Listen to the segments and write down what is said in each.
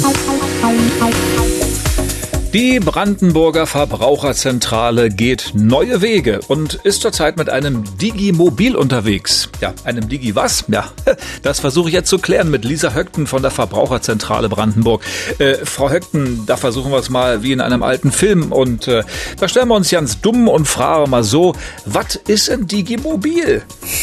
Die Brandenburger Verbraucherzentrale geht neue Wege und ist zurzeit mit einem Digi-Mobil unterwegs. Ja, einem Digi was? Ja, das versuche ich jetzt zu klären mit Lisa Höckten von der Verbraucherzentrale Brandenburg. Frau Höckten, da versuchen wir es mal wie in einem alten Film und da stellen wir uns ganz dumm und fragen mal so, was ist ein Digi-Mobil?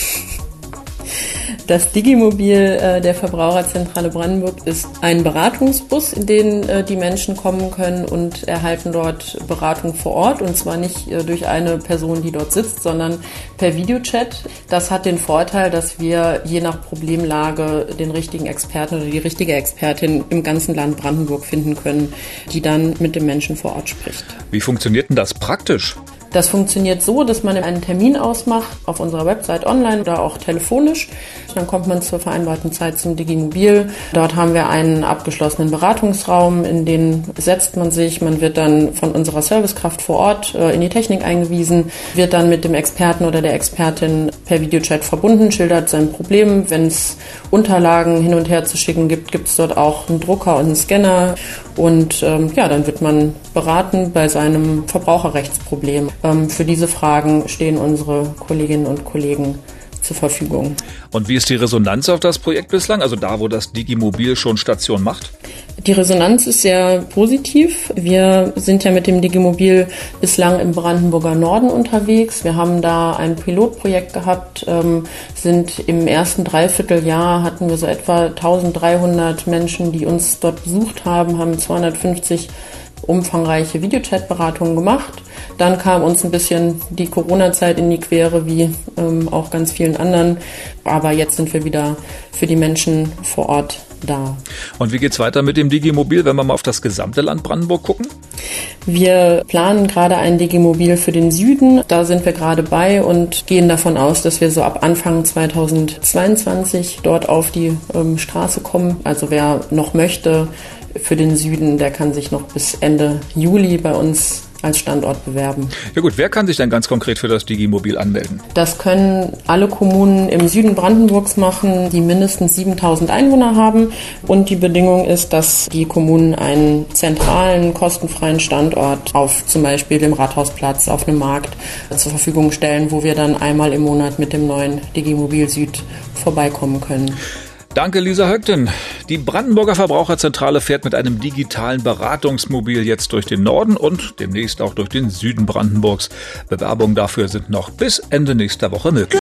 Das Digi-Mobil der Verbraucherzentrale Brandenburg ist ein Beratungsbus, in den die Menschen kommen können und erhalten dort Beratung vor Ort. Und zwar nicht durch eine Person, die dort sitzt, sondern per Videochat. Das hat den Vorteil, dass wir je nach Problemlage den richtigen Experten oder die richtige Expertin im ganzen Land Brandenburg finden können, die dann mit dem Menschen vor Ort spricht. Wie funktioniert denn das praktisch? Das funktioniert so, dass man einen Termin ausmacht auf unserer Website online oder auch telefonisch. Dann kommt man zur vereinbarten Zeit zum Digi-Mobil. Dort haben wir einen abgeschlossenen Beratungsraum, in den setzt man sich. Man wird dann von unserer Servicekraft vor Ort in die Technik eingewiesen, wird dann mit dem Experten oder der Expertin per Videochat verbunden, schildert sein Problem. Wenn es Unterlagen hin und her zu schicken gibt, gibt es dort auch einen Drucker und einen Scanner. Und dann wird man beraten bei seinem Verbraucherrechtsproblem. Für diese Fragen stehen unsere Kolleginnen und Kollegen zur Verfügung. Und wie ist die Resonanz auf das Projekt bislang? Also da, wo das Digi-Mobil schon Station macht? Die Resonanz ist sehr positiv. Wir sind ja mit dem Digi-Mobil bislang im Brandenburger Norden unterwegs. Wir haben da ein Pilotprojekt gehabt, sind im ersten Dreivierteljahr hatten wir so etwa 1300 Menschen, die uns dort besucht haben 250 umfangreiche Videochat-Beratungen gemacht. Dann kam uns ein bisschen die Corona-Zeit in die Quere, wie auch ganz vielen anderen. Aber jetzt sind wir wieder für die Menschen vor Ort da. Und wie geht's weiter mit dem Digi-Mobil, wenn wir mal auf das gesamte Land Brandenburg gucken? Wir planen gerade ein Digi-Mobil für den Süden. Da sind wir gerade bei und gehen davon aus, dass wir so ab Anfang 2022 dort auf die Straße kommen. Also wer noch möchte für den Süden, der kann sich noch bis Ende Juli bei uns als Standort bewerben. Ja gut, wer kann sich denn ganz konkret für das Digi-Mobil anmelden? Das können alle Kommunen im Süden Brandenburgs machen, die mindestens 7.000 Einwohner haben. Und die Bedingung ist, dass die Kommunen einen zentralen, kostenfreien Standort auf zum Beispiel dem Rathausplatz, auf einem Markt zur Verfügung stellen, wo wir dann einmal im Monat mit dem neuen Digi-Mobil Süd vorbeikommen können. Danke, Lisa Höckten. Die Brandenburger Verbraucherzentrale fährt mit einem digitalen Beratungsmobil jetzt durch den Norden und demnächst auch durch den Süden Brandenburgs. Bewerbungen dafür sind noch bis Ende nächster Woche möglich.